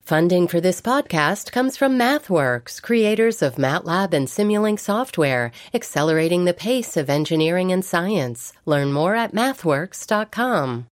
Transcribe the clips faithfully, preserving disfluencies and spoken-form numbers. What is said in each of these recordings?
Funding for this podcast comes from MathWorks, creators of MATLAB and Simulink software, accelerating the pace of engineering and science. Learn more at mathworks dot com.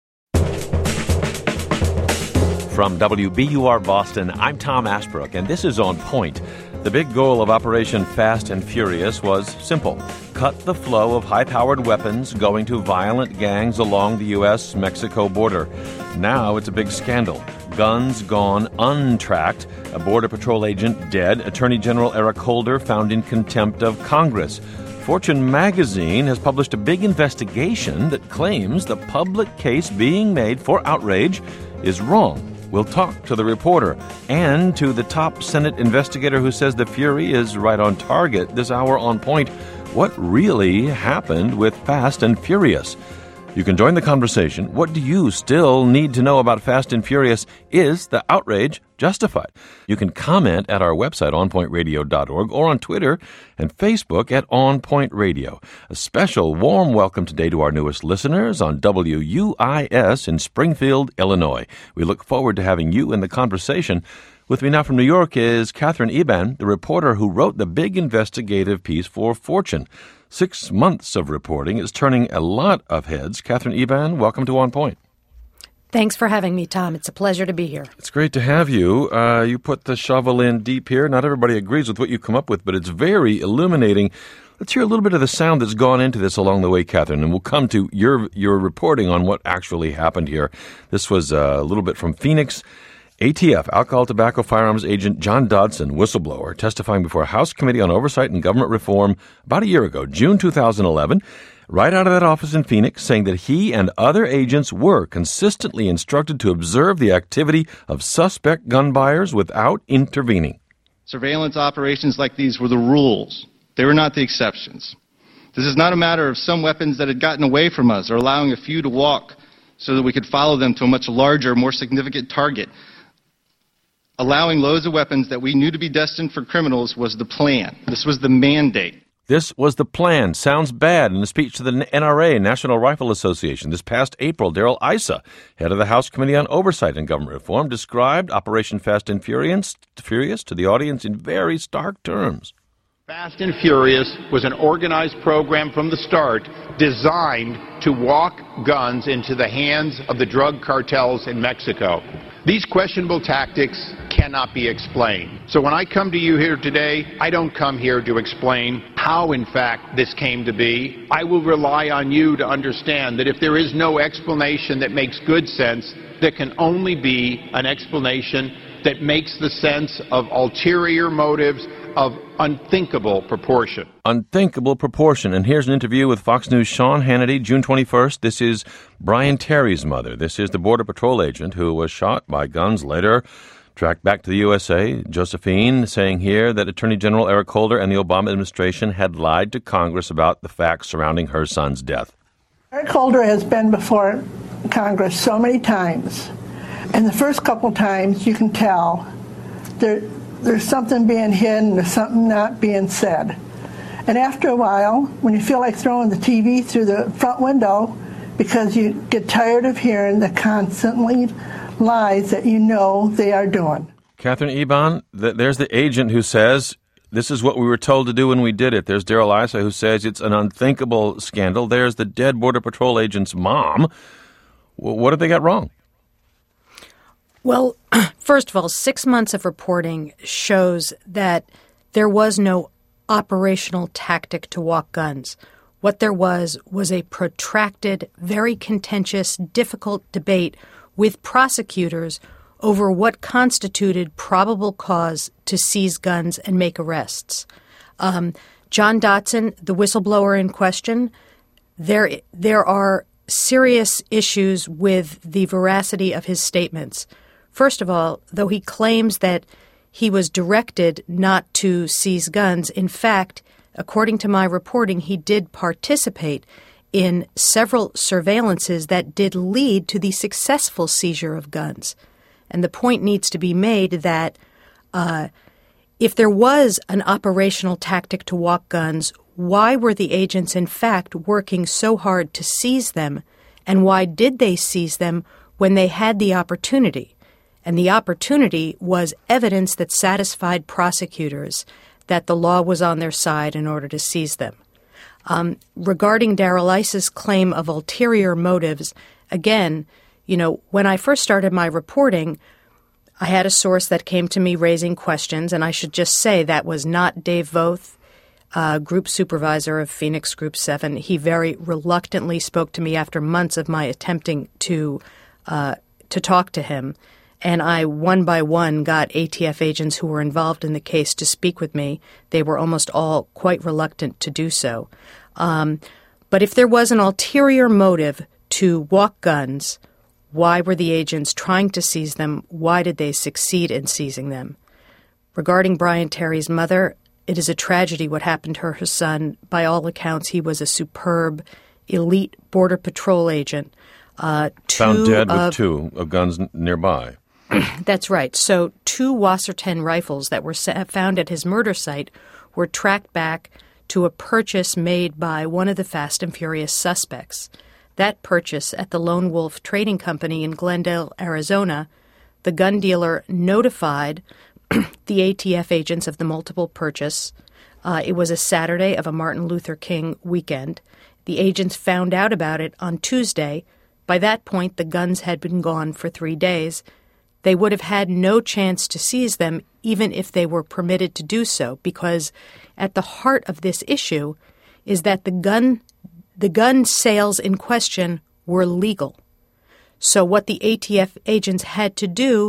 From W B U R Boston, I'm Tom Ashbrook, and this is On Point. The big goal of Operation Fast and Furious was simple: cut the flow of high-powered weapons going to violent gangs along the U S Mexico border. Now it's a big scandal. Guns gone untracked, a Border Patrol agent dead, Attorney General Eric Holder found in contempt of Congress. Fortune magazine has published a big investigation that claims the public case being made for outrage is wrong. We'll talk to the reporter and to the top Senate investigator who says the fury is right on target this hour on Point. What really happened with Fast and Furious? You can join the conversation. What do you still need to know about Fast and Furious? Is the outrage justified? You can comment at our website, on point radio dot org, or on Twitter and Facebook at On Point Radio. A special warm welcome today to our newest listeners on W U I S in Springfield, Illinois. We look forward to having you in the conversation. With me now from New York is Katherine Eban, the reporter who wrote the big investigative piece for Fortune. Six months of reporting is turning a lot of heads. Katherine Eban, welcome to On Point. Thanks for having me, Tom. It's a pleasure to be here. It's great to have you. Uh, you put the shovel in deep here. Not everybody agrees with what you come up with, but it's very illuminating. Let's hear a little bit of the sound that's gone into this along the way, Katherine, and we'll come to your your reporting on what actually happened here. This was uh, a little bit from Phoenix. A T F, Alcohol, Tobacco, Firearms Agent John Dodson, whistleblower, testifying before a House Committee on Oversight and Government Reform about a year ago, June two thousand eleven, right out of that office in Phoenix, saying that he and other agents were consistently instructed to observe the activity of suspect gun buyers without intervening. Surveillance operations like these were the rules. They were not the exceptions. This is not a matter of some weapons that had gotten away from us or allowing a few to walk so that we could follow them to a much larger, more significant target. Allowing loads of weapons that we knew to be destined for criminals was the plan. This was the mandate. This was the plan. Sounds bad. In a speech to the N R A, National Rifle Association, this past April, Darrell Issa, head of the House Committee on Oversight and Government Reform, described Operation Fast and Furious, Furious to the audience in very stark terms. Fast and Furious was an organized program from the start designed to walk guns into the hands of the drug cartels in Mexico. These questionable tactics cannot be explained. So when I come to you here today, I don't come here to explain how, in fact, this came to be. I will rely on you to understand that if there is no explanation that makes good sense, there can only be an explanation that makes the sense of ulterior motives of unthinkable proportion. Unthinkable proportion. And here's an interview with Fox News' Sean Hannity, June twenty-first. This is Brian Terry's mother. This is the Border Patrol agent who was shot by guns, later tracked back to the U S A. Josephine saying here that Attorney General Eric Holder and the Obama administration had lied to Congress about the facts surrounding her son's death. Eric Holder has been before Congress so many times. And the first couple times you can tell there there's something being hidden, there's something not being said. And after a while, when you feel like throwing the T V through the front window because you get tired of hearing the constantly lies that you know they are doing. Katherine Eban, th- there's the agent who says, this is what we were told to do when we did it. There's Darrell Issa who says it's an unthinkable scandal. There's the dead Border Patrol agent's mom. W- what did they get wrong? Well, first of all, six months of reporting shows that there was no operational tactic to walk guns. What there was was a protracted, very contentious, difficult debate with prosecutors over what constituted probable cause to seize guns and make arrests. Um, John Dodson, the whistleblower in question, there there are serious issues with the veracity of his statements. First of all, though he claims that he was directed not to seize guns, in fact, according to my reporting, he did participate in several surveillances that did lead to the successful seizure of guns. And the point needs to be made that uh, if there was an operational tactic to walk guns, why were the agents in fact working so hard to seize them, and why did they seize them when they had the opportunity? And the opportunity was evidence that satisfied prosecutors that the law was on their side in order to seize them. Um, regarding Darrell Iss's claim of ulterior motives, again, you know, when I first started my reporting, I had a source that came to me raising questions, and I should just say that was not Dave Voth, uh, group supervisor of Phoenix Group seven. He very reluctantly spoke to me after months of my attempting to uh, to talk to him. And I, one by one, got A T F agents who were involved in the case to speak with me. They were almost all quite reluctant to do so. Um, but if there was an ulterior motive to walk guns, why were the agents trying to seize them? Why did they succeed in seizing them? Regarding Brian Terry's mother, it is a tragedy what happened to her son. By all accounts, he was a superb, elite Border Patrol agent. Uh, Found dead of, with two of guns n- nearby. That's right. So two Wasser ten rifles that were found at his murder site were tracked back to a purchase made by one of the Fast and Furious suspects. That purchase at the Lone Wolf Trading Company in Glendale, Arizona, the gun dealer notified the A T F agents of the multiple purchase. Uh, it was a Saturday of a Martin Luther King weekend. The agents found out about it on Tuesday. By that point, the guns had been gone for three days. They would have had no chance to seize them even if they were permitted to do so, because at the heart of this issue is that the gun the gun sales in question were legal. So what the A T F agents had to do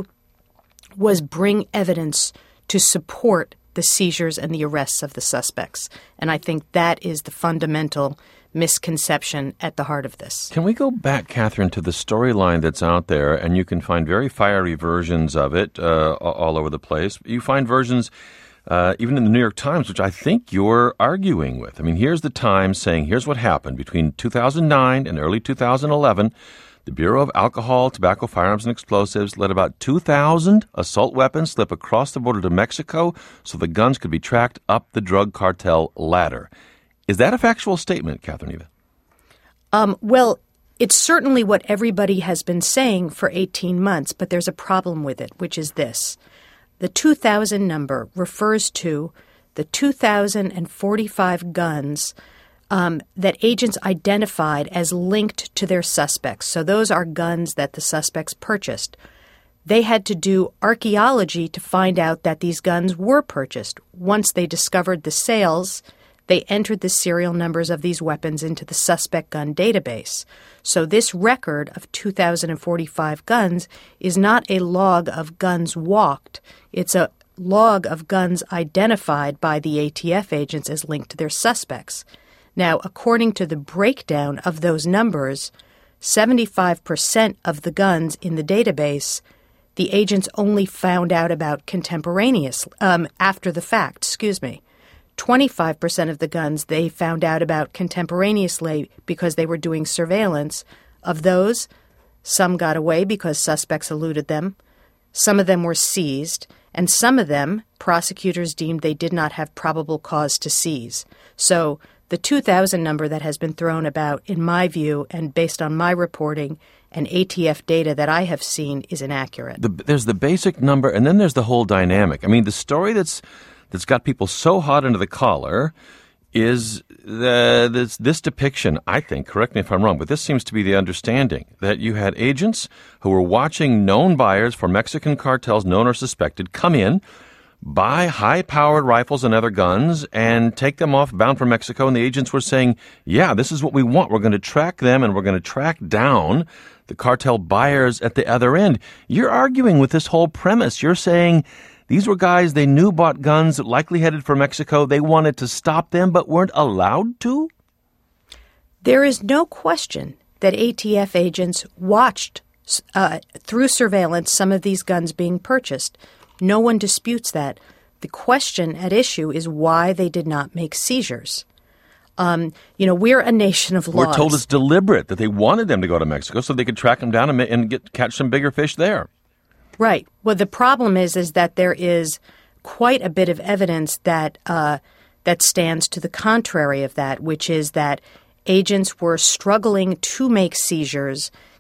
was bring evidence to support the seizures and the arrests of the suspects. And I think that is the fundamental misconception at the heart of this. Can we go back, Catherine, to the storyline that's out there, and you can find very fiery versions of it uh, all over the place. You find versions uh, even in the New York Times, which I think you're arguing with. I mean, here's the Times saying, here's what happened. Between two thousand nine and early two thousand eleven, the Bureau of Alcohol, Tobacco, Firearms, and Explosives let about two thousand assault weapons slip across the border to Mexico so the guns could be tracked up the drug cartel ladder. Is that a factual statement, Catherine Eva? Um, well, it's certainly what everybody has been saying for eighteen months, but there's a problem with it, which is this. The two thousand number refers to the two thousand forty-five guns um, that agents identified as linked to their suspects. So those are guns that the suspects purchased. They had to do archaeology to find out that these guns were purchased. Once they discovered the sales, they entered the serial numbers of these weapons into the suspect gun database. So this record of two thousand forty-five guns is not a log of guns walked. It's a log of guns identified by the A T F agents as linked to their suspects. Now, according to the breakdown of those numbers, seventy-five percent of the guns in the database, the agents only found out about contemporaneous, um, after the fact, excuse me. twenty-five percent of the guns they found out about contemporaneously because they were doing surveillance. Of those, some got away because suspects eluded them. Some of them were seized, and some of them prosecutors deemed they did not have probable cause to seize. So the two thousand number that has been thrown about, in my view, and based on my reporting and A T F data that I have seen, is inaccurate. The, there's the basic number, and then there's the whole dynamic. I mean, the story that's that's got people so hot under the collar is the, this, this depiction, I think, correct me if I'm wrong, but this seems to be the understanding, that you had agents who were watching known buyers for Mexican cartels, known or suspected, come in, buy high-powered rifles and other guns, and take them off bound for Mexico, and the agents were saying, yeah, this is what we want. We're going to track them, and we're going to track down the cartel buyers at the other end. You're arguing with this whole premise. You're saying these were guys they knew bought guns, likely headed for Mexico. They wanted to stop them, but weren't allowed to? There is no question that A T F agents watched, uh, through surveillance, some of these guns being purchased. No one disputes that. The question at issue is why they did not make seizures. Um, you know, we're a nation of laws. We're told it's deliberate, that they wanted them to go to Mexico so they could track them down and, and get catch some bigger fish there. Right. Well, the problem is is that there is quite a bit of evidence that uh, that stands to the contrary of that, which is that agents were struggling to make seizures.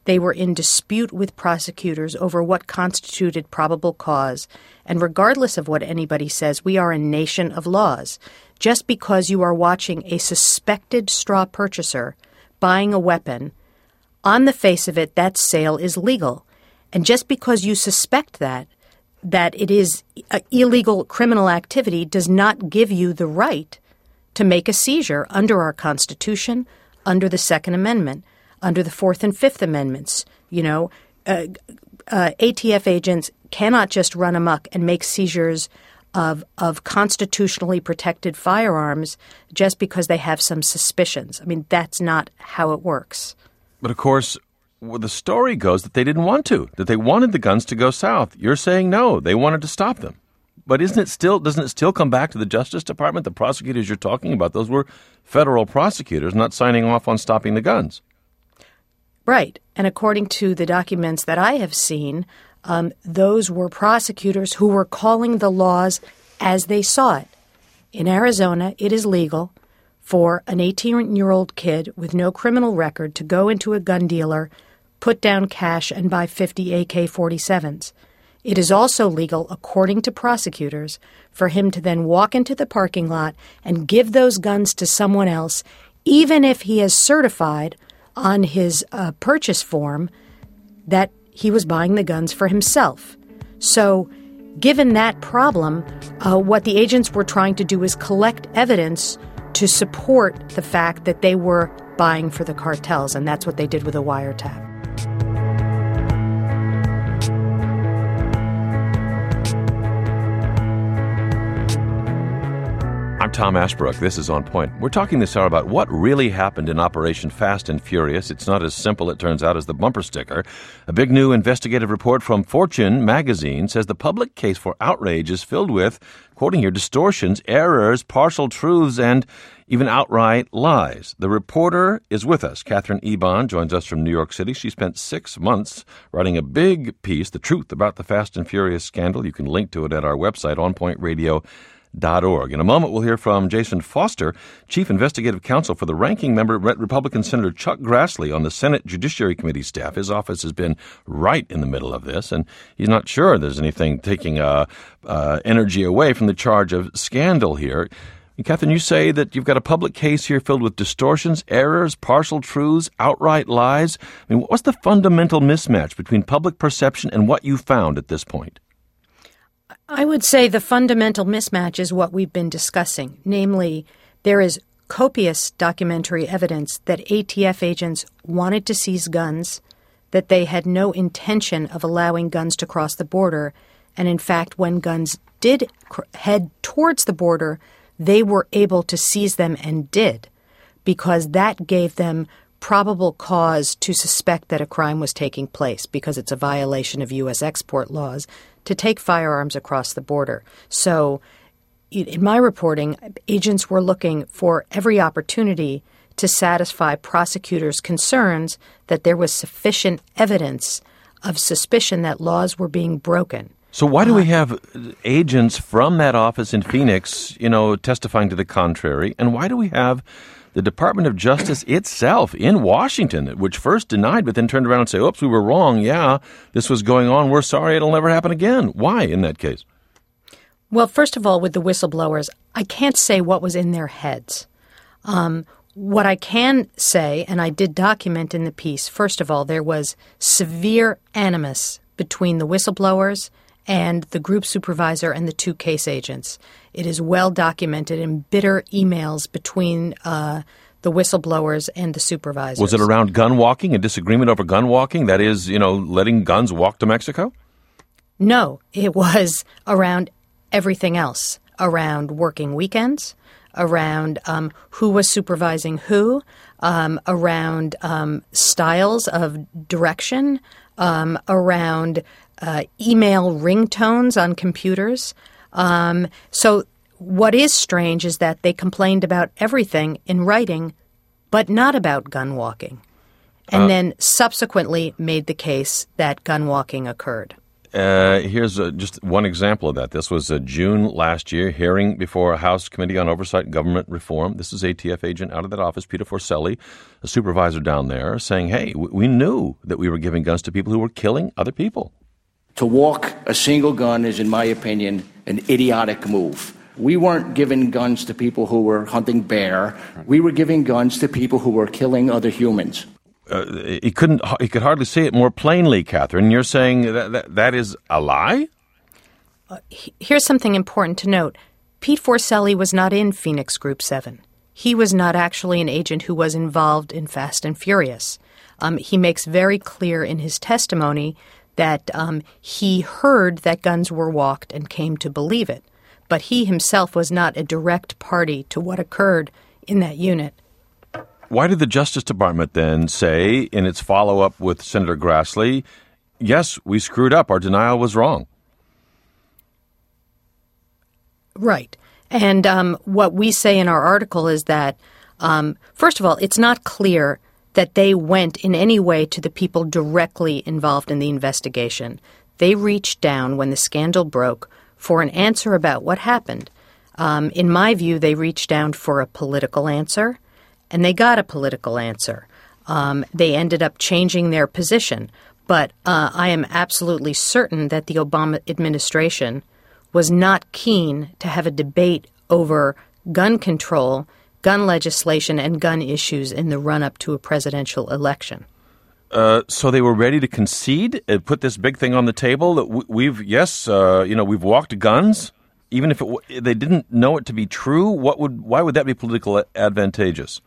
They were in dispute with prosecutors over what constituted probable cause. And regardless of what anybody says, we are a nation of laws. Just because you are watching a suspected straw purchaser buying a weapon, on the face of it, that sale is legal. And just because you suspect that, that it is a illegal criminal activity does not give you the right to make a seizure under our Constitution, under the Second Amendment, under the Fourth and Fifth Amendments. You know, uh, uh, A T F agents cannot just run amok and make seizures of of constitutionally protected firearms just because they have some suspicions. I mean, that's not how it works. But of course, well, the story goes that they didn't want to, that they wanted the guns to go south. You're saying no, they wanted to stop them. But isn't it still, doesn't it still come back to the Justice Department? The prosecutors you're talking about, those were federal prosecutors not signing off on stopping the guns. Right. And according to the documents that I have seen, um, those were prosecutors who were calling the laws as they saw it. In Arizona, it is legal for an eighteen-year-old kid with no criminal record to go into a gun dealer, put down cash, and buy fifty A K forty-sevens. It is also legal, according to prosecutors, for him to then walk into the parking lot and give those guns to someone else, even if he has certified on his uh, purchase form that he was buying the guns for himself. So, given that problem, uh, what the agents were trying to do is collect evidence to support the fact that they were buying for the cartels, and that's what they did with a wiretap. I'm Tom Ashbrook. This is On Point. We're talking this hour about what really happened in Operation Fast and Furious. It's not as simple, it turns out, as the bumper sticker. A big new investigative report from Fortune magazine says the public case for outrage is filled with, quoting here, distortions, errors, partial truths, and even outright lies. The reporter is with us. Katherine Eban joins us from New York City. She spent six months writing a big piece, The Truth About the Fast and Furious Scandal. You can link to it at our website, on point radio dot org. In a moment, we'll hear from Jason Foster, Chief Investigative Counsel for the ranking member, Republican Senator Chuck Grassley, on the Senate Judiciary Committee staff. His office has been right in the middle of this, and he's not sure there's anything taking uh, uh, energy away from the charge of scandal here. And Catherine, you say that you've got a public case here filled with distortions, errors, partial truths, outright lies. I mean, what's the fundamental mismatch between public perception and what you found at this point? I would say the fundamental mismatch is what we've been discussing. Namely, there is copious documentary evidence that A T F agents wanted to seize guns, that they had no intention of allowing guns to cross the border, and in fact, when guns did cr- head towards the border, they were able to seize them and did, because that gave them probable cause to suspect that a crime was taking place, because it's a violation of U S export laws to take firearms across the border. So in my reporting, agents were looking for every opportunity to satisfy prosecutors' concerns that there was sufficient evidence of suspicion that laws were being broken. So why do we have agents from that office in Phoenix, you know, testifying to the contrary? And why do we have the Department of Justice itself in Washington, which first denied but then turned around and said, oops, we were wrong. Yeah, this was going on. We're sorry. It'll never happen again. Why in that case? Well, first of all, with the whistleblowers, I can't say what was in their heads. Um, what I can say, and I did document in the piece, first of all, there was severe animus between the whistleblowers and the group supervisor and the two case agents. It is well documented in bitter emails between uh, the whistleblowers and the supervisors. Was it around gun walking, a disagreement over gun walking? That is, you know, letting guns walk to Mexico? No, it was around everything else, around working weekends, around um, who was supervising who, um, around um, styles of direction, um, around uh, email ringtones on computers. Um, so what is strange is that they complained about everything in writing, but not about gun walking, and uh, then subsequently made the case that gun walking occurred. Uh, here's uh, just one example of that. This was uh, June last year, hearing before a House Committee on Oversight and Government Reform. This is A T F agent out of that office, Peter Forcelli, a supervisor down there, saying, hey, w- we knew that we were giving guns to people who were killing other people. To walk a single gun is, in my opinion, an idiotic move. We weren't giving guns to people who were hunting bear. We were giving guns to people who were killing other humans. Uh, he couldn't. He could hardly say it more plainly, Catherine. You're saying that that, that is a lie? Uh, here's something important to note. Pete Forcelli was not in Phoenix Group seven. He was not actually an agent who was involved in Fast and Furious. Um, he makes very clear in his testimony that um, he heard that guns were walked and came to believe it. But he himself was not a direct party to what occurred in that unit. Why did the Justice Department then say in its follow-up with Senator Grassley, yes, we screwed up, our denial was wrong? Right. And um, what we say in our article is that, um, first of all, it's not clear that they went in any way to the people directly involved in the investigation. They reached down when the scandal broke for an answer about what happened. Um, in my view, they reached down for a political answer, and they got a political answer. Um, they ended up changing their position. But uh, I am absolutely certain that the Obama administration was not keen to have a debate over gun control, gun legislation, and gun issues in the run-up to a presidential election. Uh, so they were ready to concede and put this big thing on the table that we've, yes, uh, you know, we've walked guns, even if it, they didn't know it to be true. What would, why would that be politically advantageous?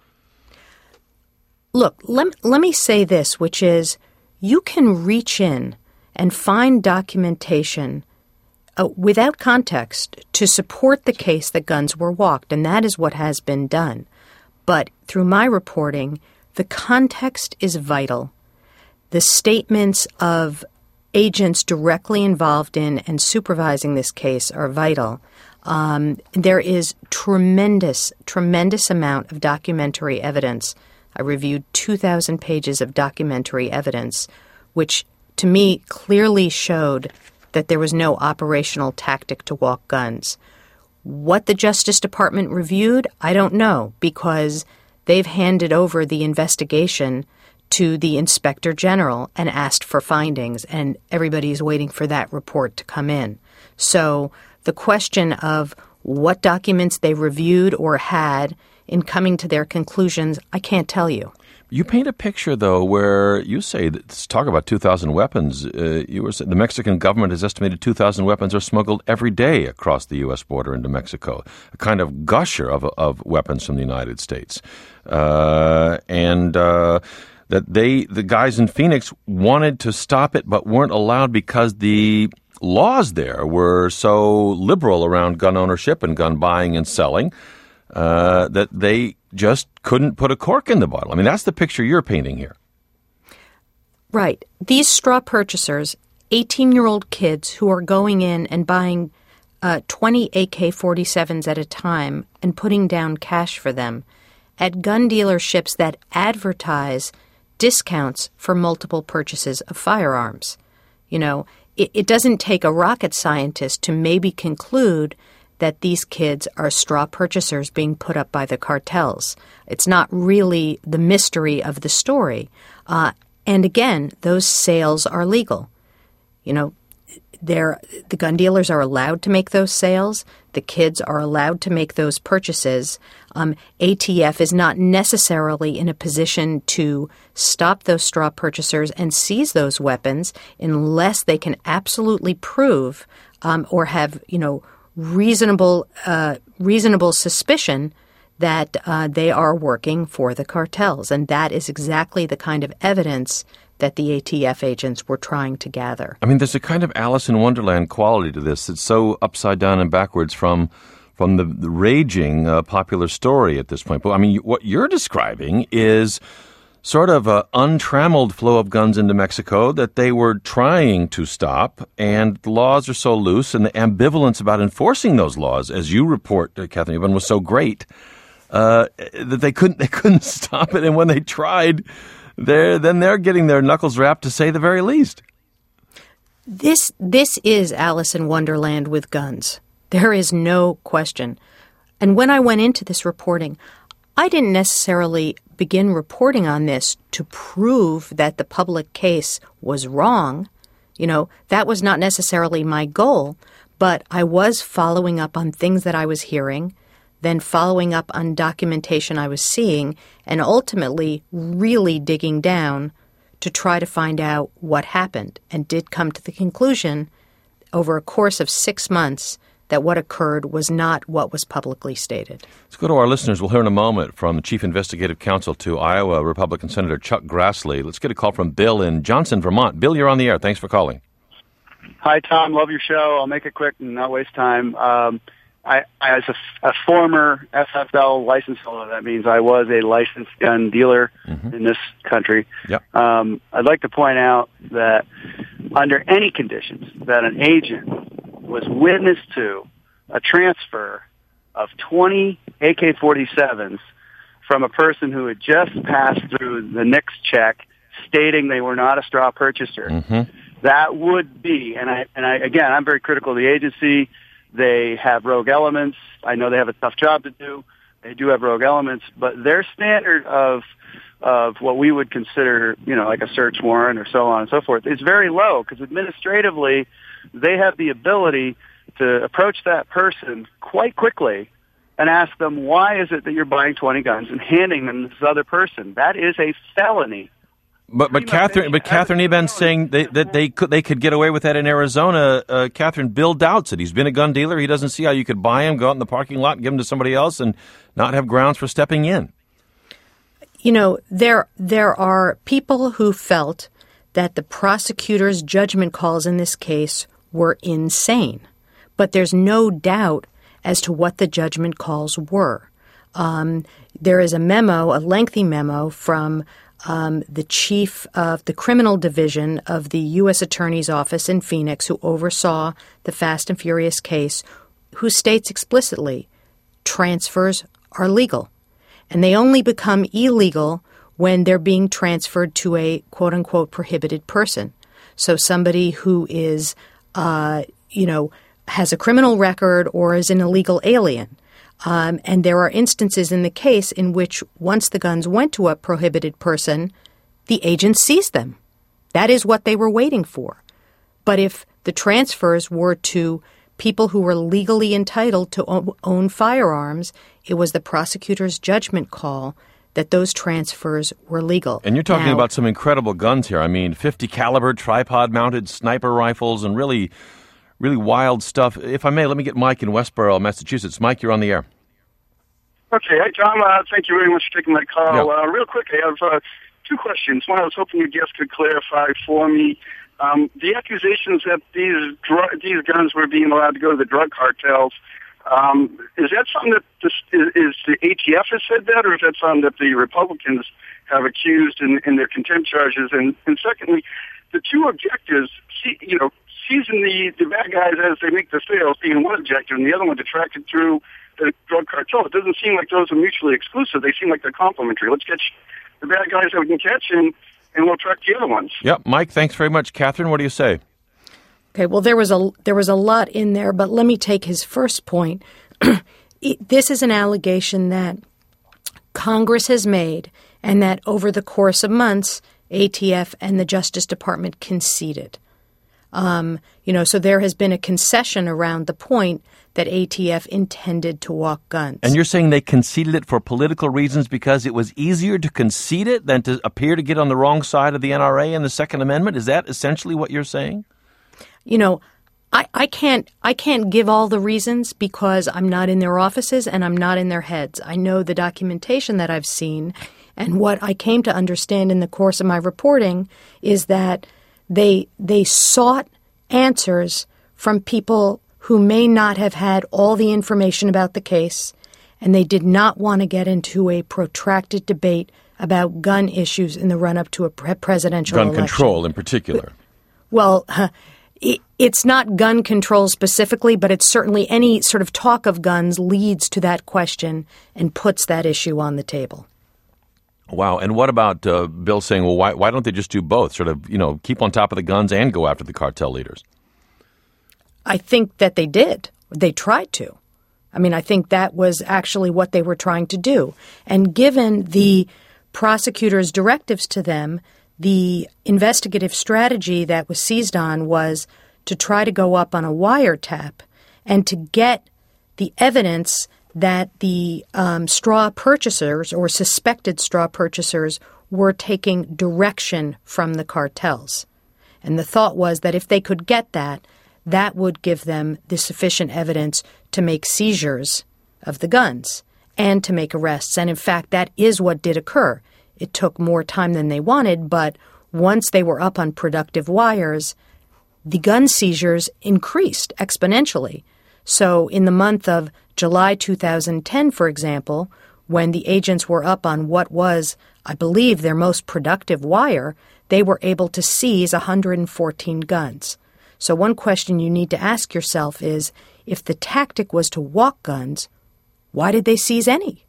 Look, let, let me say this, which is you can reach in and find documentation uh, without context to support the case that guns were walked, and that is what has been done. But through my reporting, the context is vital. The statements of agents directly involved in and supervising this case are vital. Um, there is tremendous, tremendous amount of documentary evidence. I reviewed two thousand pages of documentary evidence, which to me clearly showed that there was no operational tactic to walk guns. What the Justice Department reviewed, I don't know, because they've handed over the investigation to the Inspector General and asked for findings, and everybody's waiting for that report to come in. So the question of what documents they reviewed or had in coming to their conclusions, I can't tell you. You paint a picture, though, where you say, let's talk about two thousand weapons. Uh, you were saying the Mexican government has estimated two thousand weapons are smuggled every day across the U S border into Mexico, a kind of gusher of, of weapons from the United States. Uh, and uh, that they, the guys in Phoenix wanted to stop it but weren't allowed because the laws there were so liberal around gun ownership and gun buying and selling uh, that they just couldn't put a cork in the bottle. I mean, that's the picture you're painting here. Right. These straw purchasers, eighteen-year-old kids who are going in and buying uh, twenty A K forty-sevens at a time and putting down cash for them at gun dealerships that advertise discounts for multiple purchases of firearms. You know, it, it doesn't take a rocket scientist to maybe conclude that these kids are straw purchasers being put up by the cartels. It's not really the mystery of the story. Uh, and again, those sales are legal. You know, they're, the gun dealers are allowed to make those sales. The kids are allowed to make those purchases. Um, A T F is not necessarily in a position to stop those straw purchasers and seize those weapons unless they can absolutely prove um, or have, you know, reasonable uh, reasonable suspicion that uh, they are working for the cartels. And that is exactly the kind of evidence that the A T F agents were trying to gather. I mean, there's a kind of Alice in Wonderland quality to this. It's so upside down and backwards from from the, the raging uh, popular story at this point. But I mean, what you're describing is sort of an untrammeled flow of guns into Mexico that they were trying to stop, and the laws are so loose, and the ambivalence about enforcing those laws, as you report, uh, Catherine Eban, was so great uh, that they couldn't they couldn't stop it. And when they tried, they're then they're getting their knuckles rapped, to say the very least. This this is Alice in Wonderland with guns. There is no question. And when I went into this reporting, I didn't necessarily begin reporting on this to prove that the public case was wrong. You know, that was not necessarily my goal, but I was following up on things that I was hearing, then following up on documentation I was seeing, and ultimately really digging down to try to find out what happened, and did come to the conclusion over a course of six months that what occurred was not what was publicly stated. Let's go to our listeners. We'll hear in a moment from the Chief Investigative Counsel to Iowa Republican Senator Chuck Grassley. Let's get a call from Bill in Johnson, Vermont. Bill, you're on the air. Thanks for calling. Hi, Tom. Love your show. I'll make it quick and not waste time. Um, I, I, as a, a former F F L license holder, that means I was a licensed gun dealer mm-hmm. in this country. Yep. Um, I'd like to point out that under any conditions that an agent was witness to a transfer of twenty A K forty-sevens from a person who had just passed through the N I C S check stating they were not a straw purchaser, mm-hmm. that would be, and I, and I, again, I'm very critical of the agency. They have rogue elements. I know they have a tough job to do. They do have rogue elements, but their standard of of what we would consider, you know, like a search warrant or so on and so forth, is very low because administratively they have the ability to approach that person quite quickly and ask them, why is it that you're buying twenty guns and handing them to this other person? That is a felony. But but Catherine but Catherine Eben's saying they, that they could they could get away with that in Arizona. Uh, Catherine, Bill doubts it. He's been a gun dealer. He doesn't see how you could buy him, go out in the parking lot, and give him to somebody else, and not have grounds for stepping in. You know, there there are people who felt that the prosecutor's judgment calls in this case were insane, but there's no doubt as to what the judgment calls were. Um, there is a memo, a lengthy memo from Um, the chief of the criminal division of the U S Attorney's Office in Phoenix, who oversaw the Fast and Furious case, who states explicitly transfers are legal. And they only become illegal when they're being transferred to a quote-unquote prohibited person. So somebody who is, uh, you know, has a criminal record or is an illegal alien. Um, and there are instances in the case in which once the guns went to a prohibited person, the agent seized them. That is what they were waiting for. But if the transfers were to people who were legally entitled to o- own firearms, it was the prosecutor's judgment call that those transfers were legal. And you're talking now, about some incredible guns here. I mean, fifty caliber tripod-mounted sniper rifles and really... Really wild stuff. If I may, let me get Mike in Westboro, Massachusetts. Mike, you're on the air. Okay. Hey, Tom. Uh, thank you very much for taking my call. Yeah. Uh, real quick, I have uh, two questions. One, I was hoping you guys could clarify for me. Um, the accusations that these dr- these guns were being allowed to go to the drug cartels, um, is that something that this, is, is the A T F has said that, or is that something that the Republicans have accused in, in their contempt charges? And, and secondly, the two objectives, see, you know, seizing the, the bad guys as they make the sales being one objective and the other one to track it through the drug cartel. It doesn't seem like those are mutually exclusive. They seem like they're complementary. Let's catch the bad guys that we can catch and, and we'll track the other ones. Yep. Mike, thanks very much. Catherine, what do you say? Okay, well, there was a there was a lot in there, but let me take his first point. This is an allegation that Congress has made and that over the course of months, A T F and the Justice Department conceded. Um, you know, so there has been a concession around the point that A T F intended to walk guns. And you're saying they conceded it for political reasons because it was easier to concede it than to appear to get on the wrong side of the N R A and the Second Amendment? Is that essentially what you're saying? You know, I, I can't I can't give all the reasons because I'm not in their offices and I'm not in their heads. I know the documentation that I've seen, and what I came to understand in the course of my reporting is that They they sought answers from people who may not have had all the information about the case, and they did not want to get into a protracted debate about gun issues in the run-up to a pre- presidential gun election. Gun control in particular. Well, uh, it, it's not gun control specifically, but it's certainly any sort of talk of guns leads to that question and puts that issue on the table. Wow. And what about uh, Bill saying, well, why, why don't they just do both? Sort of, you know, keep on top of the guns and go after the cartel leaders? I think that they did. They tried to. I mean, I think that was actually what they were trying to do. And given the prosecutor's directives to them, the investigative strategy that was seized on was to try to go up on a wiretap and to get the evidence that the um, straw purchasers or suspected straw purchasers were taking direction from the cartels. And the thought was that if they could get that, that would give them the sufficient evidence to make seizures of the guns and to make arrests. And in fact, that is what did occur. It took more time than they wanted, but once they were up on productive wires, the gun seizures increased exponentially. So in the month of July two thousand ten, for example, when the agents were up on what was, I believe, their most productive wire, they were able to seize one hundred fourteen guns. So one question you need to ask yourself is, if the tactic was to walk guns, why did they seize any?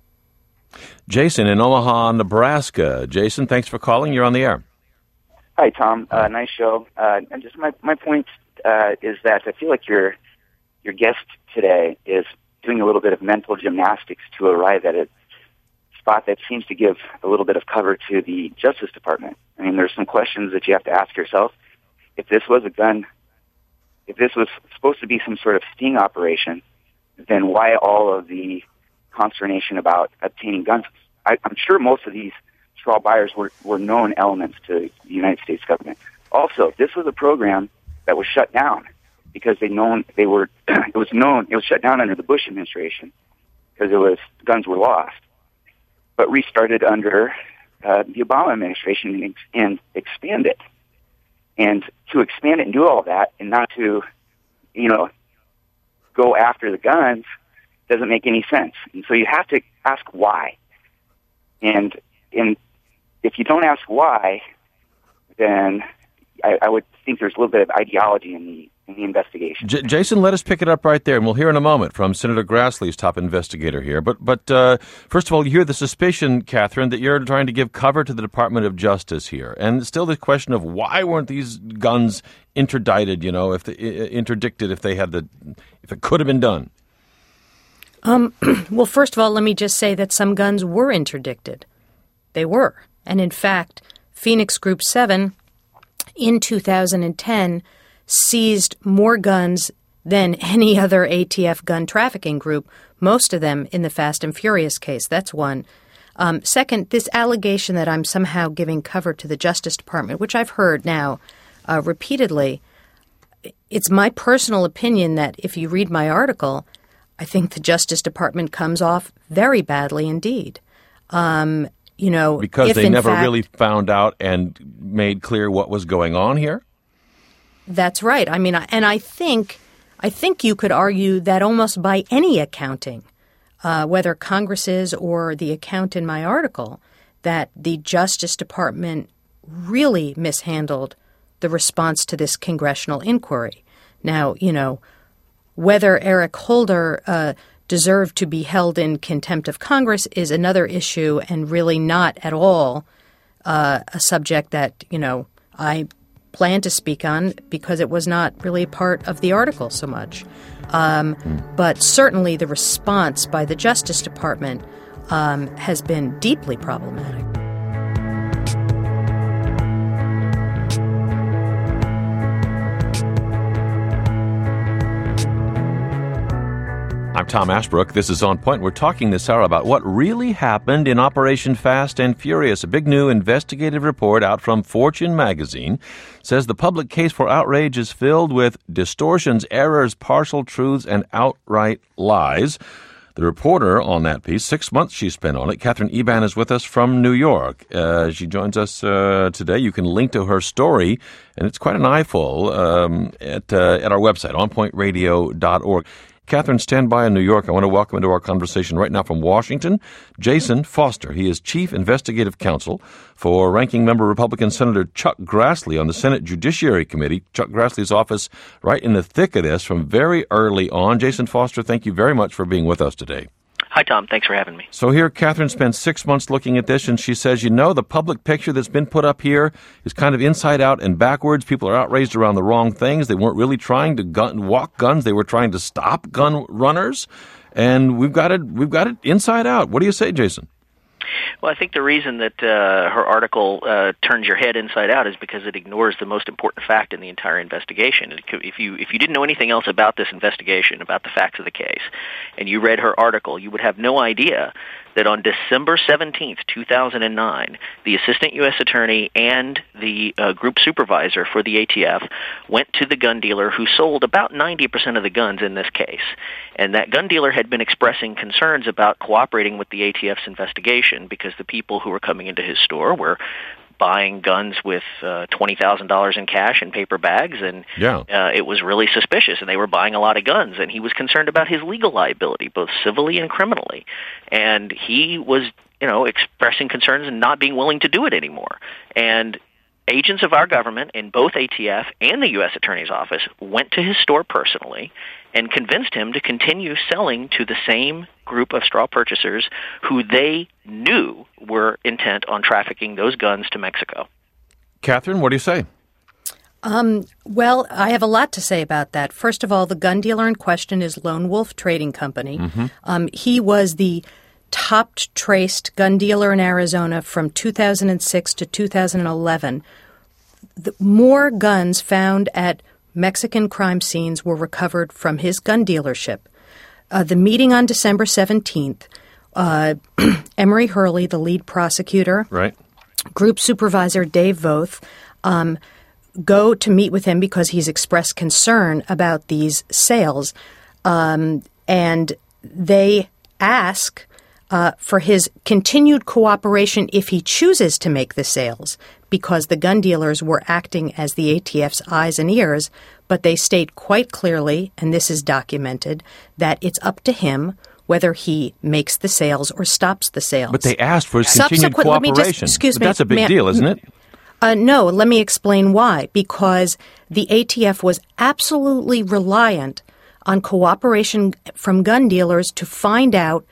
Jason in Omaha, Nebraska. Jason, thanks for calling. You're on the air. Hi, Tom. Uh, nice show. Uh, and just my, my point uh, is that I feel like your your guest today is doing a little bit of mental gymnastics to arrive at a spot that seems to give a little bit of cover to the Justice Department. I mean, there's some questions that you have to ask yourself. If this was a gun, if this was supposed to be some sort of sting operation, then why all of the consternation about obtaining guns? I, I'm sure most of these straw buyers were, were known elements to the United States government. Also, this was a program that was shut down because they known they were. It was known it was shut down under the Bush administration because it was guns were lost, but restarted under uh, the Obama administration and, and expanded. And to expand it and do all that, and not to, you know, go after the guns, doesn't make any sense. And so you have to ask why. And and if you don't ask why, then I, I would think there's a little bit of ideology in the in the investigation. J- Jason, let us pick it up right there, and we'll hear in a moment from Senator Grassley's top investigator here. But but uh, first of all, you hear the suspicion, Catherine, that you're trying to give cover to the Department of Justice here, and still the question of why weren't these guns interdicted? You know, if the, uh, interdicted, if they had the, if it could have been done. Um, well, first of all, let me just say that some guns were interdicted. They were. And in fact, Phoenix Group seven in two thousand ten seized more guns than any other A T F gun trafficking group, most of them in the Fast and Furious case. That's one. Um, second, this allegation that I'm somehow giving cover to the Justice Department, which I've heard now uh, repeatedly, it's my personal opinion that if you read my article, I think the Justice Department comes off very badly indeed. Um, you know, because if they never fact, really found out and made clear what was going on here? That's right. I mean, and I think I think you could argue that almost by any accounting, uh, whether Congress's or the account in my article, that the Justice Department really mishandled the response to this congressional inquiry. Now, you know, whether Eric Holder uh, deserved to be held in contempt of Congress is another issue and really not at all uh, a subject that, you know, I plan to speak on because it was not really part of the article so much. Um, but certainly the response by the Justice Department um, has been deeply problematic. I'm Tom Ashbrook. This is On Point. We're talking this hour about what really happened in Operation Fast and Furious. A big new investigative report out from Fortune magazine says the public case for outrage is filled with distortions, errors, partial truths, and outright lies. The reporter on that piece, six months she spent on it, Catherine Eban, is with us from New York. Uh, she joins us uh, today. You can link to her story, and it's quite an eyeful, um, at, uh, at our website, on point radio dot org. Catherine, stand by in New York. I want to welcome into our conversation right now from Washington, Jason Foster. He is Chief Investigative Counsel for Ranking Member Republican Senator Chuck Grassley on the Senate Judiciary Committee. Chuck Grassley's office right in the thick of this from very early on. Jason Foster, thank you very much for being with us today. Hi, Tom. Thanks for having me. So here, Catherine spent six months looking at this, and she says, you know, the public picture that's been put up here is kind of inside out and backwards. People are outraged around the wrong things. They weren't really trying to gun, walk guns. They were trying to stop gun runners. And we've got it, we've got it inside out. What do you say, Jason? Well, I think the reason that uh, her article uh, turns your head inside out is because it ignores the most important fact in the entire investigation. If you if you didn't know anything else about this investigation, about the facts of the case, and you read her article, you would have no idea that on December seventeenth, two thousand nine, the assistant U S attorney and the uh, group supervisor for the A T F went to the gun dealer who sold about ninety percent of the guns in this case. And that gun dealer had been expressing concerns about cooperating with the A T F's investigation because the people who were coming into his store were buying guns with uh, twenty thousand dollars in cash in paper bags, and yeah. uh, it was really suspicious, and they were buying a lot of guns, and he was concerned about his legal liability, both civilly and criminally, and he was, you know, expressing concerns and not being willing to do it anymore. And agents of our government in both A T F and the U S Attorney's Office went to his store personally and convinced him to continue selling to the same group of straw purchasers who they knew were intent on trafficking those guns to Mexico. Catherine, what do you say? Um, well, I have a lot to say about that. First of all, the gun dealer in question is Lone Wolf Trading Company. Mm-hmm. Um, he was the top traced gun dealer in Arizona from two thousand six to two thousand eleven. The more guns found at Mexican crime scenes were recovered from his gun dealership. Uh, the meeting on December seventeenth, uh, Emery Hurley, the lead prosecutor, right, Group Supervisor Dave Voth, um, go to meet with him because he's expressed concern about these sales. Um, and they ask uh, for his continued cooperation if he chooses to make the sales, because the gun dealers were acting as the A T F's eyes and ears, but they state quite clearly, and this is documented, that it's up to him whether he makes the sales or stops the sales. But they asked for his continued cooperation. Just, excuse but me, that's a big ma'am, deal, isn't it? Uh, no, let me explain why. Because the A T F was absolutely reliant on cooperation from gun dealers to find out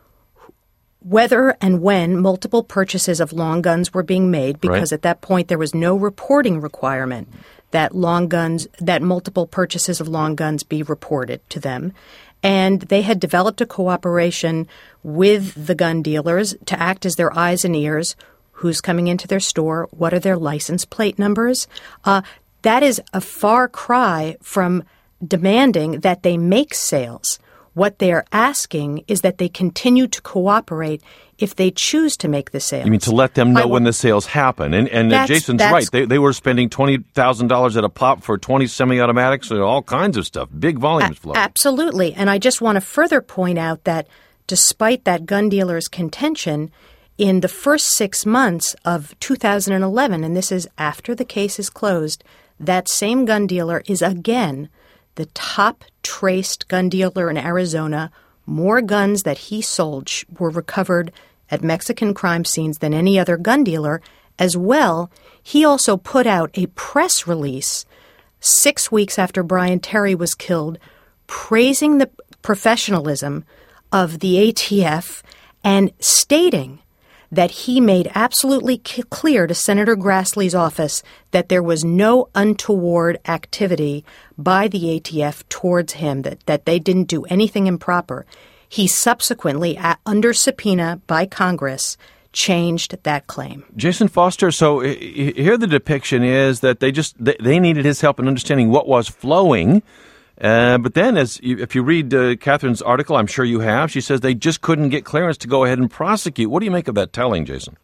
whether and when multiple purchases of long guns were being made, because right. at that point there was no reporting requirement that long guns, that multiple purchases of long guns be reported to them. And they had developed a cooperation with the gun dealers to act as their eyes and ears. Who's coming into their store? What are their license plate numbers? Uh, that is a far cry from demanding that they make sales. What they are asking is that they continue to cooperate if they choose to make the sales. You mean to let them know I, when the sales happen? And, and uh, Jason's that's, right. They, they were spending twenty thousand dollars at a pop for twenty semi-automatics and all kinds of stuff. Big volumes a- flowing. Absolutely. And I just want to further point out that despite that gun dealer's contention, in the first six months of two thousand eleven, and this is after the case is closed, that same gun dealer is again the top traced gun dealer in Arizona. More guns that he sold were recovered at Mexican crime scenes than any other gun dealer. As well, he also put out a press release six weeks after Brian Terry was killed, praising the professionalism of the A T F and stating that he made absolutely clear to Senator Grassley's office that there was no untoward activity by the A T F towards him, that, that they didn't do anything improper. He subsequently, under subpoena by Congress, changed that claim. Jason Foster, so here the depiction is that they just they needed his help in understanding what was flowing. Uh, but then, as you, if you read uh, Catherine's article, I'm sure you have, she says they just couldn't get clearance to go ahead and prosecute. What do you make of that telling, Jason?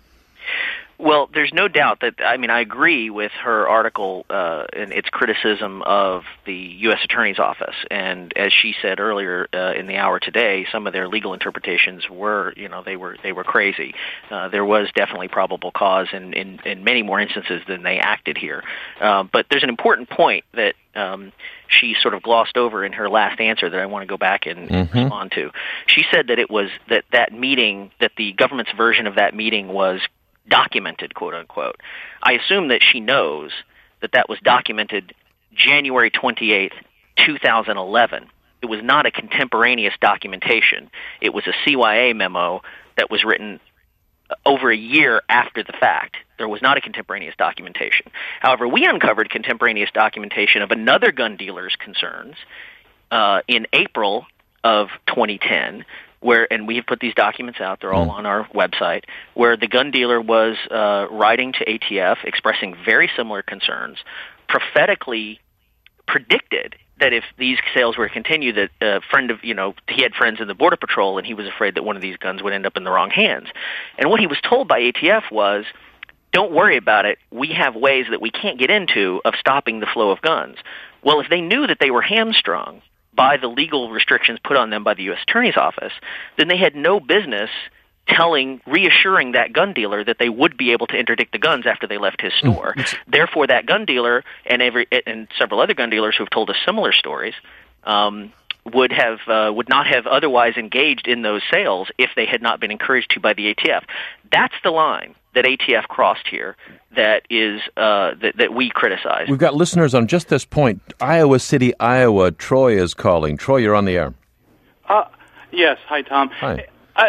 Well, there's no doubt that, I mean, I agree with her article uh, and its criticism of the U S Attorney's Office. And as she said earlier uh, in the hour today, some of their legal interpretations were, you know, they were they were crazy. Uh, there was definitely probable cause in, in, in many more instances than they acted here. Uh, but there's an important point that um, she sort of glossed over in her last answer that I want to go back and mm-hmm. respond to. She said that it was that that meeting, that the government's version of that meeting was documented, quote unquote. I assume that she knows that that was documented January twenty-eighth, two thousand eleven, It was not a contemporaneous documentation. It was a C Y A memo that was written over a year after the fact. There was not a contemporaneous documentation. However, we uncovered contemporaneous documentation of another gun dealer's concerns uh, in April of twenty ten, where, and we have put these documents out, they're all mm. on our website, where the gun dealer was uh, writing to A T F expressing very similar concerns, prophetically predicted that if these sales were to continue, that a friend of, you know, he had friends in the Border Patrol, and he was afraid that one of these guns would end up in the wrong hands. And what he was told by A T F was, don't worry about it. We have ways that we can't get into of stopping the flow of guns. Well, if they knew that they were hamstrung by the legal restrictions put on them by the U S Attorney's Office, then they had no business telling, reassuring that gun dealer that they would be able to interdict the guns after they left his store. Mm. Therefore, that gun dealer and every and several other gun dealers who have told us similar stories um, would have uh, would not have otherwise engaged in those sales if they had not been encouraged to by the A T F. That's the line that A T F crossed here that is uh, that, that we criticize. We've got listeners on just this point. Iowa City, Iowa. Troy is calling. Troy, you're on the air. Uh, yes. Hi, Tom. Hi. Uh,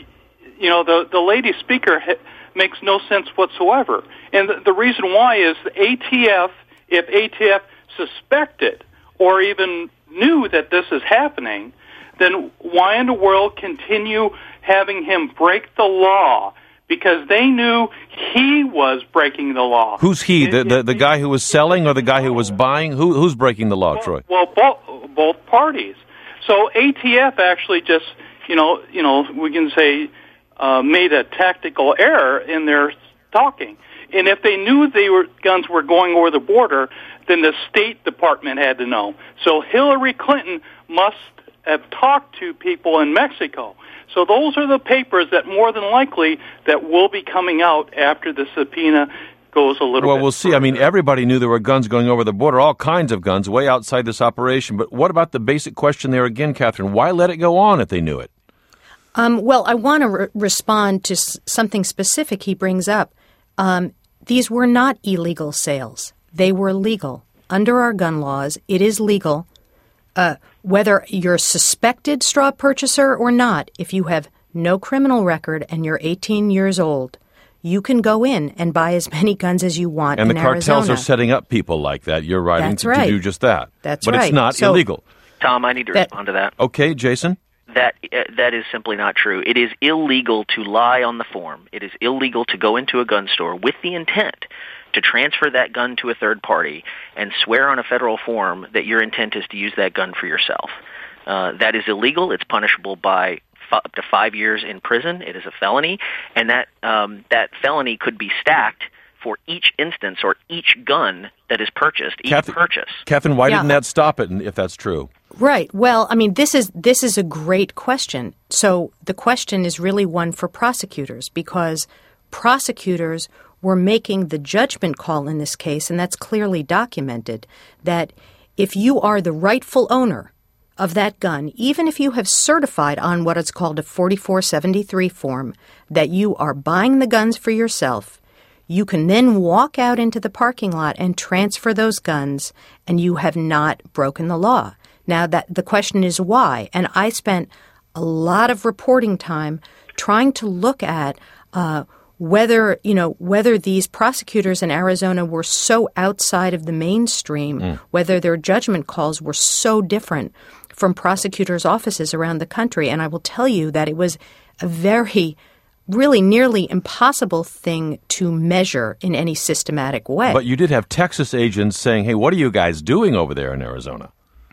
you know, the, the lady speaker ha- makes no sense whatsoever. And the, the reason why is the A T F, if A T F suspected or even knew that this is happening, then why in the world continue having him break the law? Because they knew he was breaking the law. Who's he? The the, the guy who was selling or the guy who was buying? Who Who's breaking the law, well, Troy? Well, both, both parties. So A T F actually just, you know, you know, we can say, uh, made a tactical error in their talking. And if they knew they were guns were going over the border, then the State Department had to know. So Hillary Clinton must have talked to people in Mexico. So those are the papers that more than likely that will be coming out after the subpoena goes a little well, bit we'll see. further. I mean, everybody knew there were guns going over the border, all kinds of guns, way outside this operation. But what about the basic question there again, Catherine? Why let it go on if they knew it? Um, well, I want to re- respond to s- something specific he brings up. Um, these were not illegal sales. They were legal. Under our gun laws, it is legal. Uh, whether you're a suspected straw purchaser or not, if you have no criminal record and you're eighteen years old, you can go in and buy as many guns as you want and in Arizona. And the cartels Arizona. are setting up people like that. You're writing That's to, right. to do just that. That's but right. But it's not so, illegal. Tom, I need to that, respond to that. Okay, Jason? That uh, that is simply not true. It is illegal to lie on the form. It is illegal to go into a gun store with the intent to transfer that gun to a third party and swear on a federal form that your intent is to use that gun for yourself. Uh, that is illegal. It's punishable by f- up to five years in prison. It is a felony, and that um, that felony could be stacked for each instance or each gun that is purchased, each Catherine, purchase. Catherine, why yeah. didn't that stop it, if that's true? Right. Well, I mean, this is this is a great question. So the question is really one for prosecutors, because prosecutors were making the judgment call in this case, and that's clearly documented, that if you are the rightful owner of that gun, even if you have certified on what is called a forty-four seventy-three form that you are buying the guns for yourself, you can then walk out into the parking lot and transfer those guns, and you have not broken the law. Now, that the question is why, and I spent a lot of reporting time trying to look at uh, whether, you know, whether these prosecutors in Arizona were so outside of the mainstream, mm. whether their judgment calls were so different from prosecutors' offices around the country. And I will tell you that it was a very, really nearly impossible thing to measure in any systematic way. But you did have Texas agents saying, hey, what are you guys doing over there in Arizona?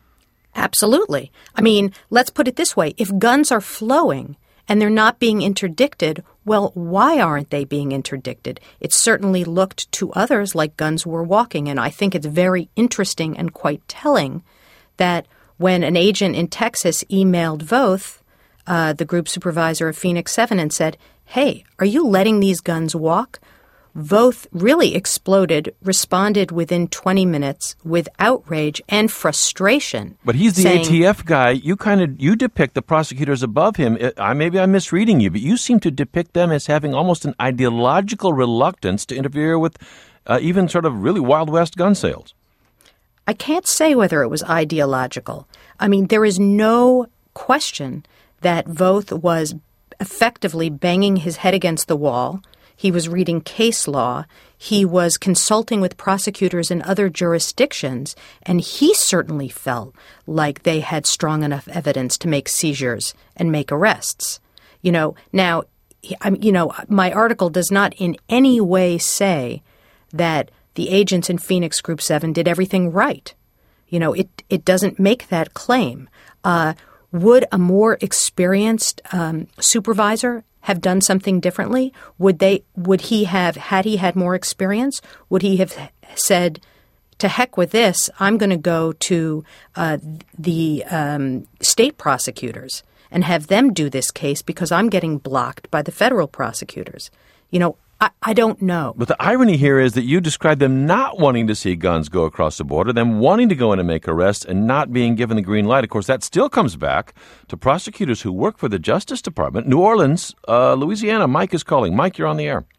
Absolutely. I mean, let's put it this way. If guns are flowing and they're not being interdicted, well, why aren't they being interdicted? It certainly looked to others like guns were walking, and I think it's very interesting and quite telling that when an agent in Texas emailed Voth, uh, the group supervisor of Phoenix seven, and said, hey, are you letting these guns walk? Voth really exploded, responded within twenty minutes with outrage and frustration. But he's the saying, A T F guy. You kind of you depict the prosecutors above him. I maybe I'm misreading you, but you seem to depict them as having almost an ideological reluctance to interfere with uh, even sort of really Wild West gun sales. I can't say whether it was ideological. I mean, there is no question that Voth was effectively banging his head against the wall. He was reading case law. He was consulting with prosecutors in other jurisdictions, and he certainly felt like they had strong enough evidence to make seizures and make arrests. You know, now, I'm, you know, my article does not in any way say that the agents in Phoenix Group seven did everything right. You know, it, it doesn't make that claim. Uh, would a more experienced um, supervisor have done something differently? Would they? Would he have, had he had more experience, would he have said, to heck with this, I'm going to go to uh, the um, state prosecutors and have them do this case because I'm getting blocked by the federal prosecutors? You know, I, I don't know. But the irony here is that you described them not wanting to see guns go across the border, them wanting to go in and make arrests and not being given the green light. Of course, that still comes back to prosecutors who work for the Justice Department. New Orleans, uh, Louisiana, Mike is calling. Mike, you're on the air.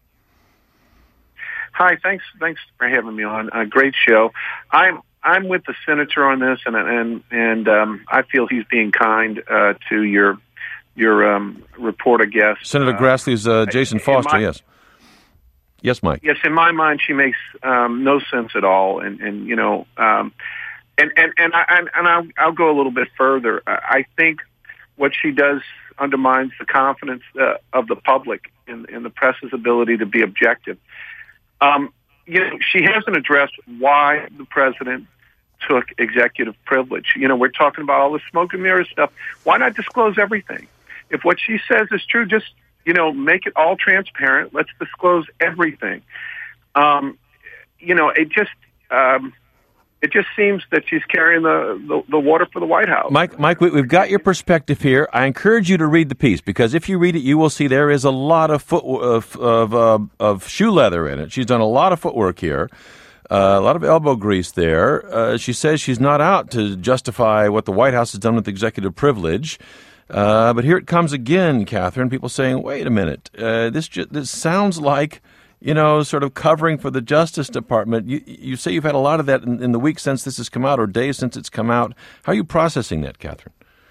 Hi, thanks thanks for having me on. A great show. I'm I'm with the senator on this, and and and um, I feel he's being kind uh, to your your um, reporter guest. Senator uh, Grassley's uh, Jason Foster, my, yes. Yes, Mike. Yes, in my mind, she makes um, no sense at all, and and you know, um, and and and I and, and I'll, I'll go a little bit further. I think what she does undermines the confidence uh, of the public in, in the press's ability to be objective. Um, you know, she hasn't addressed why the president took executive privilege. You know, we're talking about all the smoke and mirrors stuff. Why not disclose everything? If what she says is true, just you know, make it all transparent. Let's disclose everything. Um, you know, it just um, it just seems that she's carrying the, the, the water for the White House. Mike, Mike, we've got your perspective here. I encourage you to read the piece because if you read it, you will see there is a lot of foot of of, uh, of shoe leather in it. She's done a lot of footwork here. Uh, a lot of elbow grease there. Uh, she says she's not out to justify what the White House has done with executive privilege. Uh, but here it comes again, Catherine. People saying, wait a minute, uh, this ju- this sounds like, you know, sort of covering for the Justice Department. You, you say you've had a lot of that in, in the weeks since this has come out or days since it's come out. How are you processing that, Catherine?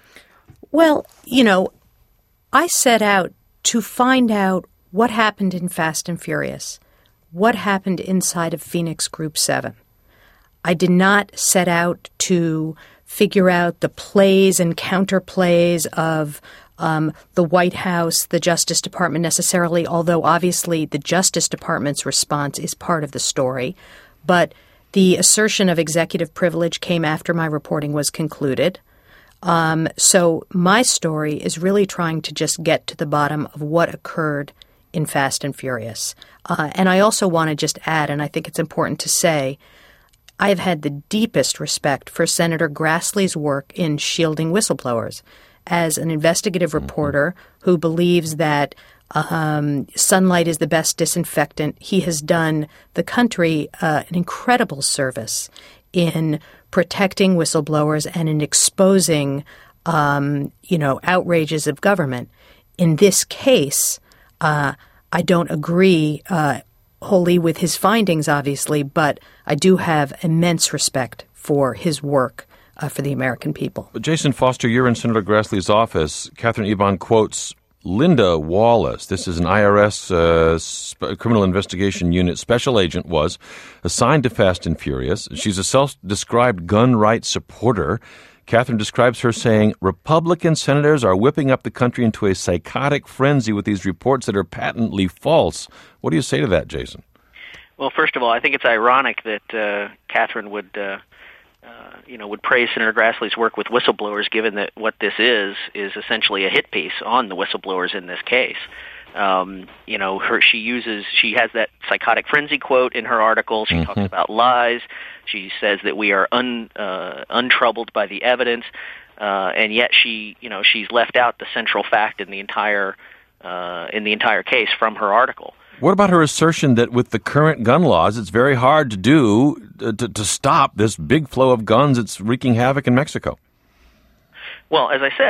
Well, you know, I set out to find out what happened in Fast and Furious, what happened inside of Phoenix Group seven. I did not set out to figure out the plays and counterplays of um, the White House, the Justice Department necessarily, although obviously the Justice Department's response is part of the story. But the assertion of executive privilege came after my reporting was concluded. Um, so my story is really trying to just get to the bottom of what occurred in Fast and Furious. Uh, and I also want to just add, and I think it's important to say, I have had the deepest respect for Senator Grassley's work in shielding whistleblowers. As an investigative reporter who believes that um, sunlight is the best disinfectant, he has done the country uh, an incredible service in protecting whistleblowers and in exposing, um, you know, outrages of government. In this case, uh, I don't agree uh, wholly with his findings, obviously, but I do have immense respect for his work uh, for the American people. But Jason Foster, you're in Senator Grassley's office. Catherine Eban quotes Linda Wallace. This is an I R S uh, sp- criminal investigation unit special agent, was assigned to Fast and Furious. She's a self-described gun rights supporter. Catherine describes her saying, Republican senators are whipping up the country into a psychotic frenzy with these reports that are patently false. What do you say to that, Jason? Well, first of all, I think it's ironic that uh, Catherine would, uh, uh, you know, would praise Senator Grassley's work with whistleblowers, given that what this is is essentially a hit piece on the whistleblowers in this case. Um, you know, her she uses she has that psychotic frenzy quote in her article. She mm-hmm. talks about lies. She says that we are un, uh, untroubled by the evidence, uh, and yet she, you know, she's left out the central fact in the entire uh, in the entire case from her article. What about her assertion that with the current gun laws, it's very hard to do to, to stop this big flow of guns that's wreaking havoc in Mexico? Well, as I said,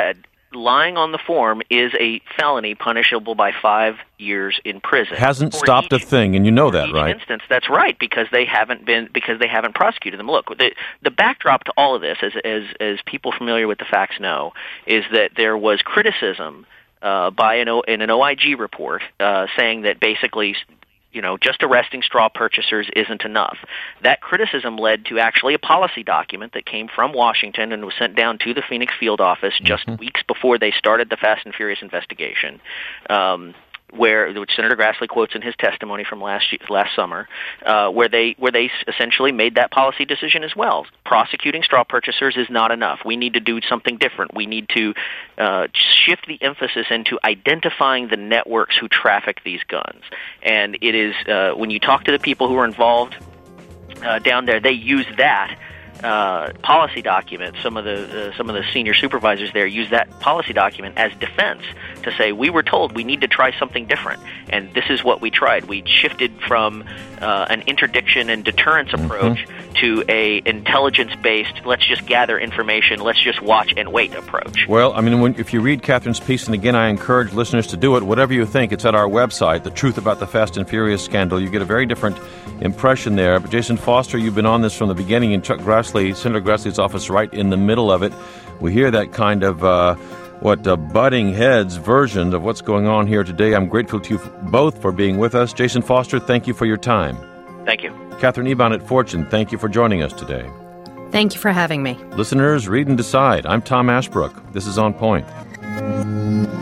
lying on the form is a felony punishable by five years in prison. Hasn't For stopped each, a thing, and you know that, each right? Instance, that's right, because they haven't been because they haven't prosecuted them. Look, the the backdrop to all of this, as as as people familiar with the facts know, is that there was criticism uh, by an o, in an O I G report uh, saying that basically, you know, just arresting straw purchasers isn't enough. That criticism led to actually a policy document that came from Washington and was sent down to the Phoenix field office just mm-hmm. weeks before they started the Fast and Furious investigation, um, where which Senator Grassley quotes in his testimony from last last summer, uh, where they where they essentially made that policy decision as well. Prosecuting straw purchasers is not enough. We need to do something different. We need to uh, shift the emphasis into identifying the networks who traffic these guns. And it is uh, when you talk to the people who are involved uh, down there, they use that Uh, policy document. Some of the uh, some of the senior supervisors there use that policy document as defense to say we were told we need to try something different, and this is what we tried. We shifted from uh, an interdiction and deterrence approach mm-hmm. to a intelligence-based, let's just gather information, let's just watch and wait approach. Well, I mean, when, if you read Catherine's piece, and again, I encourage listeners to do it. Whatever you think, it's at our website, The Truth About the Fast and Furious Scandal. You get a very different impression there. But Jason Foster, you've been on this from the beginning, and Chuck Grassley, Senator Grassley's office, right in the middle of it. We hear that kind of uh, what uh, butting heads version of what's going on here today. I'm grateful to you both for being with us. Jason Foster, thank you for your time. Thank you. Catherine Eban at Fortune, thank you for joining us today. Thank you for having me. Listeners, read and decide. I'm Tom Ashbrook. This is On Point.